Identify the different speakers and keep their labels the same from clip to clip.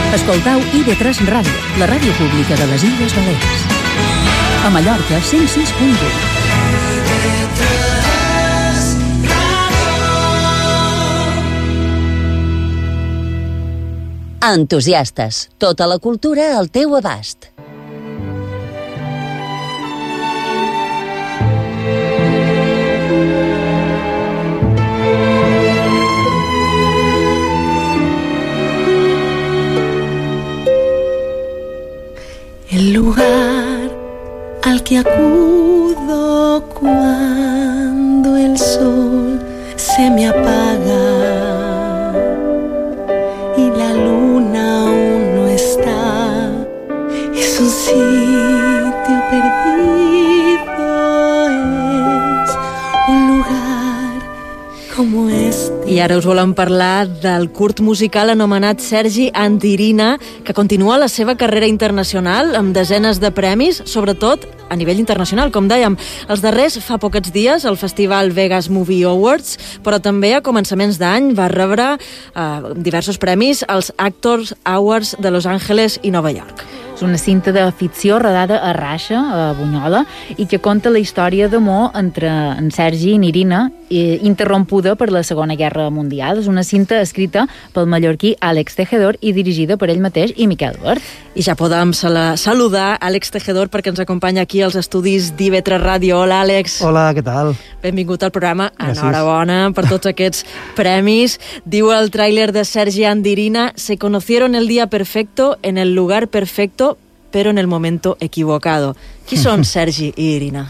Speaker 1: Escoltau IB3 Ràdio, la ràdio pública de les Illes Balears. A Mallorca, 106.1. Entusiastes. Tota la cultura al teu abast.
Speaker 2: El lugar al que acudo cuando el sol se me apaga y la luna aún no está, es un sitio perdido, es un lugar como este.
Speaker 3: I ara us volem parlar del curt musical anomenat Sergi and Irina, que continua la seva carrera internacional amb desenes de premis, sobretot a nivell internacional, com dèiem. Els darrers fa pocs dies al Festival Vegas Movie Awards, però també a començaments d'any va rebre diversos premis als Actors Awards de Los Angeles i Nova York.
Speaker 4: És una cinta de ficció rodada a Raixa, a Bunyola, i que conta la història d'amor entre en Sergi i Irina, interrompuda per la Segona Guerra Mundial. És una cinta escrita pel mallorquí Àlex Tejedor i dirigida per ell mateix i Miquel Wert.
Speaker 3: I ja podem saludar Àlex Tejedor perquè ens acompanya aquí als estudis d'IB3 Ràdio. Hola, Àlex.
Speaker 5: Hola, què tal?
Speaker 3: Benvingut al programa.
Speaker 5: Gràcies.
Speaker 3: Enhorabona per tots aquests premis. Diu el tràiler de Sergi and Irina: se conocieron el día perfecto, en el lugar perfecto, pero en el momento equivocado. Qui són Sergi i Irina?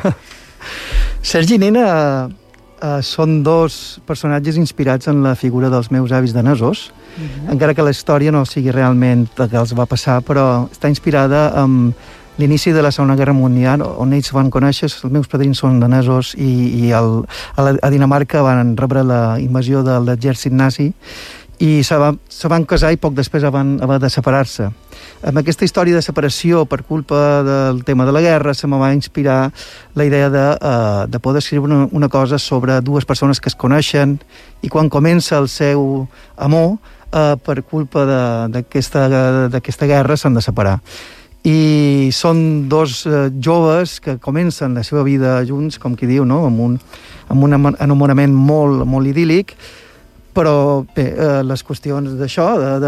Speaker 5: Sergi i Irina són dos personatges inspirats en la figura dels meus avis danesos, encara que la història no sigui realment el que els va passar, però està inspirada en l'inici de la Segona Guerra Mundial, on ells van conèixer, els meus padrins són danesos, i a Dinamarca van rebre la invasió de l'exèrcit nazi, i se van casar i poc després van haver de separar-se. Amb aquesta història de separació per culpa del tema de la guerra se me va inspirar la idea de poder escriure una cosa sobre dues persones que es coneixen i quan comença el seu amor per culpa d'aquesta guerra s'han de separar. I són dos joves que comencen la seva vida junts, com qui diu, no? amb un enamorament molt, molt idíl·lic, però bé, les qüestions d'això,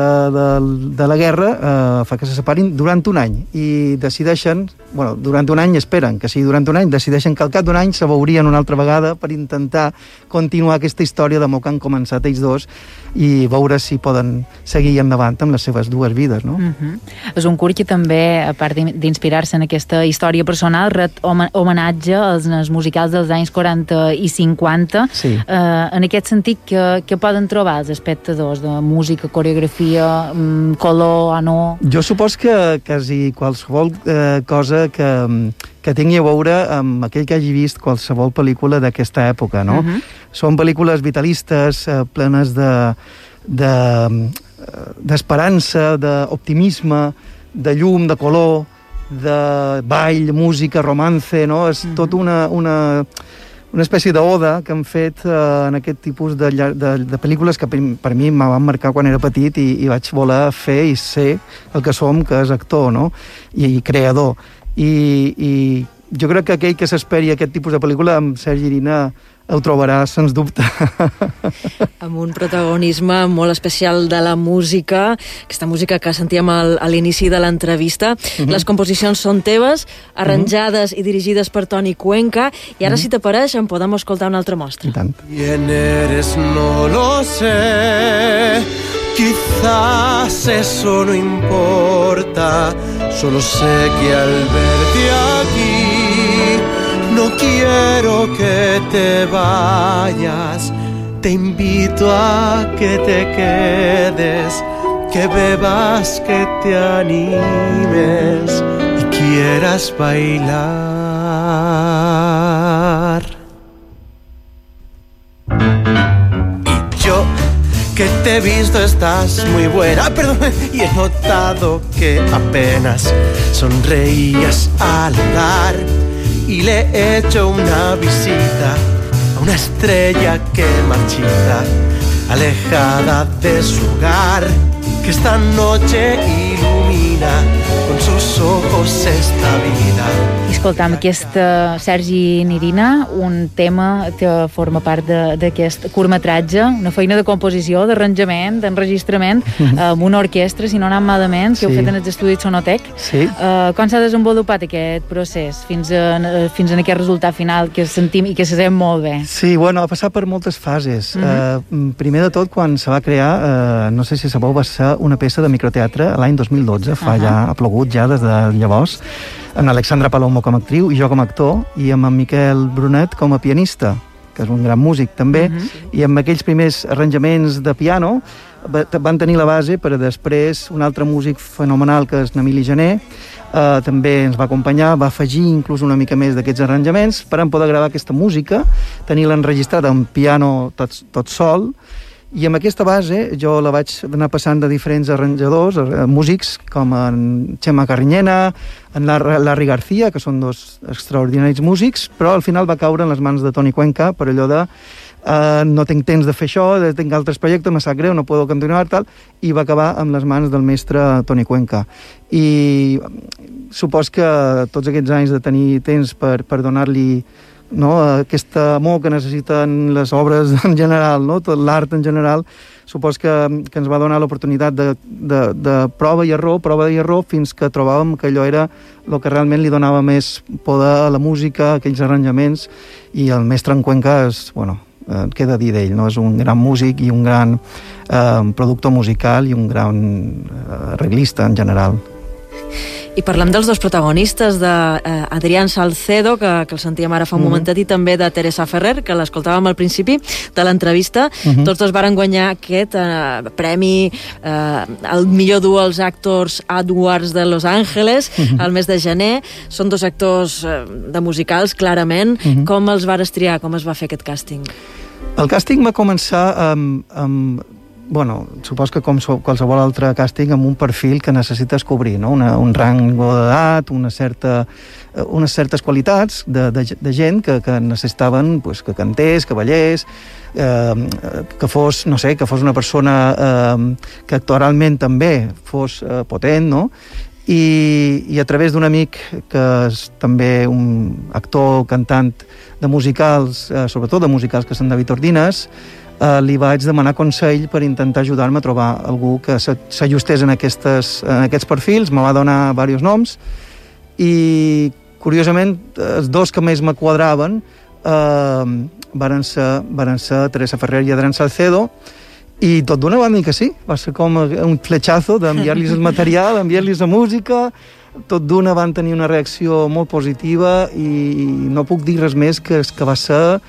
Speaker 5: de la guerra, fa que se separin durant un any i decideixen, durant un any esperen que sigui durant un any, decideixen que al cap d'un any se veurien una altra vegada per intentar continuar aquesta història d'amor que han començat ells dos i veure si poden seguir endavant amb les seves dues vides, no?
Speaker 4: És un curt que també, a part d'inspirar-se en aquesta història personal, ret homenatge als musicals dels anys 40 i 50.
Speaker 5: Sí.
Speaker 4: En aquest sentit, que poden trobar els espectadors de música, coreografia, color, no?
Speaker 5: Jo supos que quasi qualsevol cosa que tingui a veure amb aquell que hagi vist qualsevol pel·lícula d'aquesta època, no? Són pel·lícules vitalistes, plenes d'esperança, d'optimisme, de llum, de color, de ball, música, romance, no? És tot una espècie d'oda que han fet en aquest tipus de pel·lícules que per mi me van marcar quan era petit i vaig voler fer i ser el que som, que és actor, no? I creador. I jo crec que aquell que s'esperi aquest tipus de pel·lícula amb Sergi Irina ho trobarà, sens dubte.
Speaker 3: Amb un protagonisme molt especial de la música, aquesta música que sentíem a l'inici de l'entrevista. Les composicions són teves, arranjades i dirigides per Toni Cuenca, i ara, si t'apareix, en podem escoltar una altra mostra.
Speaker 5: I tant.
Speaker 6: ¿Quién eres? No lo sé. Quizás eso no importa. Solo sé que al verte aquí no quiero que te vayas. Te invito a que te quedes, que bebas, que te animes y quieras bailar. Y yo, que te he visto, estás muy buena, perdón, y he notado que apenas sonreías al hablar. Y le he hecho una visita a una estrella que marchita. alejada de su hogar, que esta noche ilumina con sus ojos esta vida.
Speaker 4: I escoltam aquesta Sergi Nirina, un tema que forma part d'aquest curtmetratge, una feina de composició, d'arranjament, d'enregistrament, amb una orquestra, si no anant malament, que heu fet en els estudis Sonotec.
Speaker 5: Sí.
Speaker 4: Com s'ha desenvolupat aquest procés fins en aquest resultat final que sentim i que se sent molt bé?
Speaker 5: Sí, bueno, ha passat per moltes fases. Primer de tot, quan se va crear, no sé si sabeu, va ser una peça de microteatre l'any 2012, ha plogut ja des de llavors, amb Alexandra Palomo com a actriu i jo com a actor, i amb en Miquel Brunet com a pianista, que és un gran músic també, i amb aquells primers arranjaments de piano van tenir la base per a després un altre músic fenomenal que és Emili Gené, també ens va acompanyar, va afegir inclús una mica més d'aquests arranjaments per a poder gravar aquesta música, tenir-la enregistrada en piano tot sol, i amb aquesta base jo la vaig anar passant de diferents arranjadors, músics, com en Xema Carrinyena, en Larry García, que són dos extraordinaris músics, però al final va caure en les mans de Toni Cuenca per allò de no tinc temps de fer això, tinc altres projectes, me sap greu, no puedo continuar, tal, i va acabar amb les mans del mestre Toni Cuenca. I supos que tots aquests anys de tenir temps per donar-li aquest amor que necessiten les obres en general, tot l'art en general, supos que ens va donar l'oportunitat de prova i error, fins que trobàvem que allò era el que realment li donava més poder a la música, aquells arranjaments, i el mestre en Cuenca queda a dir d'ell, és un gran músic i un gran productor musical i un gran arreglista en general.
Speaker 3: I parlem dels dos protagonistes, d'Adrián Salcedo, que el sentíem ara fa un momentet, i també de Teresa Ferrer, que l'escoltàvem al principi de l'entrevista. Tots dos varen guanyar aquest premi al millor duo als Actors AdWords de Los Angeles al mes de gener. Són dos actors de musicals, clarament. Com els vares triar? Com es va fer aquest càsting?
Speaker 5: El càsting va començar amb supos que com qualsevol altre càsting, amb un perfil que necessites cobrir, un rango d'edat, unes certes qualitats de gent que necessitaven que cantés, que ballés, que fos una persona que actualment també fos potent, i a través d'un amic que és també un actor, cantant de musicals, sobretot de musicals que són David Ordines, li vaig demanar consell per intentar ajudar-me a trobar algú que s'ajustés en aquests perfils. Me va donar diversos noms i, curiosament, els dos que més me quadraven varen ser Teresa Ferrer i Adrián Salcedo, i tot d'una van dir que sí. Va ser com un fletxazo d'enviar-los el material, enviar-los la música. Tot d'una van tenir una reacció molt positiva i no puc dir res més que va ser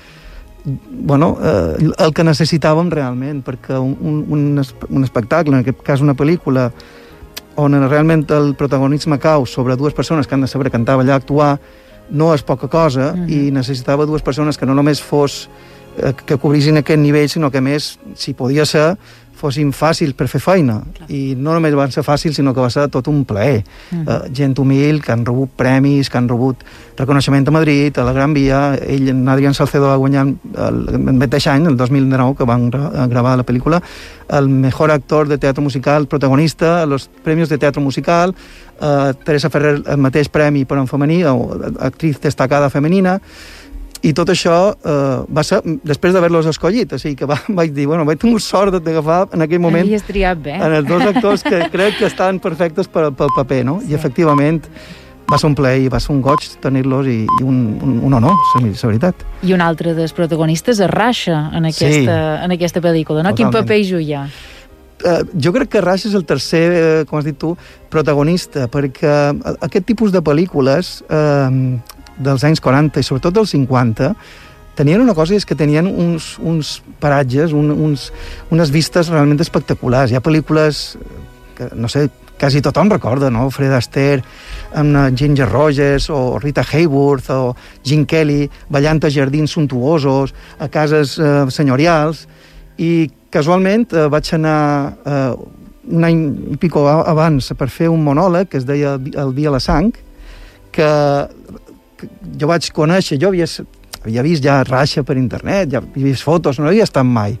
Speaker 5: el que necessitàvem realment, perquè un espectacle, en aquest cas una pel·lícula, on realment el protagonisme cau sobre dues persones que han de saber cantar, ballar, actuar, no és poca cosa, i necessitava dues persones que no només que cobrissin aquest nivell, sinó que, a més, si podia ser, fossin fàcils per fer feina. I no només van ser fàcils, sinó que va ser tot un plaer. Gent humil, que han rebut premis, que han rebut reconeixement a Madrid, a la Gran Via. Ell, Adrián Salcedo, va guanyar el mateix any, el 2019, que van gravar la pel·lícula, el mejor actor de teatre musical protagonista, els premis de teatre musical, Teresa Ferrer, el mateix premi per en femení, actriz destacada femenina. I tot això va ser després d'haver-los escollit, o sigui que vaig dir, vaig tenir sort d'agafar en aquell moment
Speaker 4: havies triat bé
Speaker 5: en els dos actors que crec que estaven perfectes pel paper, I efectivament va ser un plaer i va ser un goig tenir-los i un honor, la veritat.
Speaker 4: I un altre dels protagonistes es Rasha en aquesta pel·lícula, no? Quin paper hi juia?
Speaker 5: Jo crec que Rasha és el tercer, com has dit tu, protagonista, perquè aquest tipus de pel·lícules dels anys 40 i sobretot dels 50 tenien una cosa, és que tenien uns paratges, unes vistes realment espectaculars. Hi ha pel·lícules que, no sé, quasi tothom recorda, Fred Astaire amb Ginger Rogers, o Rita Hayworth, o Gene Kelly ballant a jardins suntuosos, a cases senyorials, i casualment vaig anar un any i pico abans per fer un monòleg que es deia El vi a la sang, que jo vaig conèixer, jo havia vist ja Rasha per internet, ja havia vist fotos, no havia estat mai.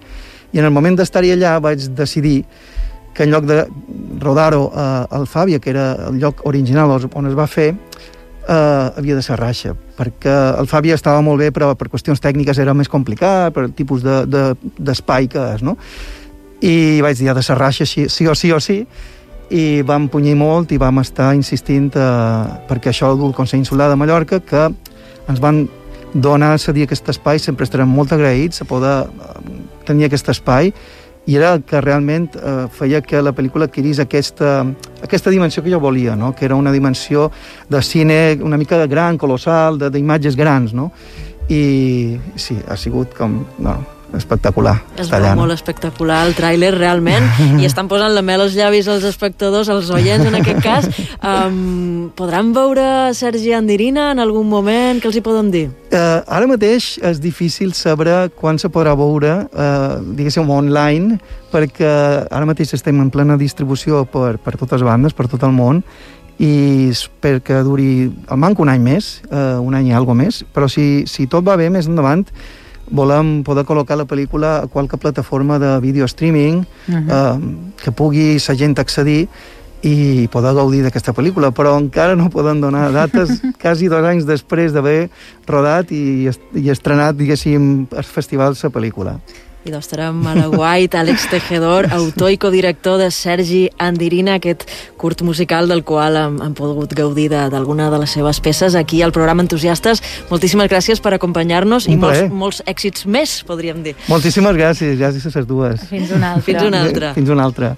Speaker 5: I en el moment d'estar-hi allà vaig decidir que en lloc de rodar-ho a Alfàbia, que era el lloc original on es va fer, havia de ser Raixa, perquè Alfàbia estava molt bé, però per qüestions tècniques era més complicat, per el tipus d'espai que és, no? I vaig dir, ha de ser Raixa sí o sí, i vam punyir molt i vam estar insistint perquè això del Consell Insular de Mallorca, que ens van donar a cedir aquest espai, sempre estarem molt agraïts a poder tenir aquest espai, i era el que realment feia que la pel·lícula adquirís aquesta dimensió que jo volia, no? Que era una dimensió de cine una mica gran, colossal, d'imatges grans, no? I sí, ha sigut com... No, espectacular.
Speaker 3: Es veu molt espectacular el tràiler, realment, i estan posant la mel als llavis als espectadors, als oients, en aquest cas. Podran veure Sergi Andirina en algun moment? Què els hi poden dir?
Speaker 5: Ara mateix és difícil saber quan se podrà veure, diguéssim, online, perquè ara mateix estem en plena distribució per totes bandes, per tot el món, i espero que duri al manc un any més, un any i alguna més, però si tot va bé, més endavant, volem poder col·locar la pel·lícula a qualque plataforma de vídeo streaming que pugui la gent accedir i poder gaudir d'aquesta pel·lícula, però encara no poden donar dates quasi 2 anys després d'haver rodat i estrenat, diguéssim, als festivals la pel·lícula.
Speaker 3: I d'Òstra Malaguait, Àlex Tejedor, autor i codirector de Sergi Andirina, aquest curt musical del qual hem pogut gaudir d'alguna de les seves peces aquí al programa Entusiastes. Moltíssimes gràcies per acompanyar-nos i molts èxits més, podríem dir.
Speaker 5: Moltíssimes gràcies a les dues.
Speaker 4: Fins una altra.
Speaker 3: Fins una altra.
Speaker 5: Fins una altra.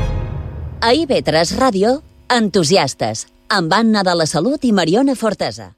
Speaker 1: A IB3 Ràdio, Entusiastes, amb Anna de la Salut i Mariona Fortesa.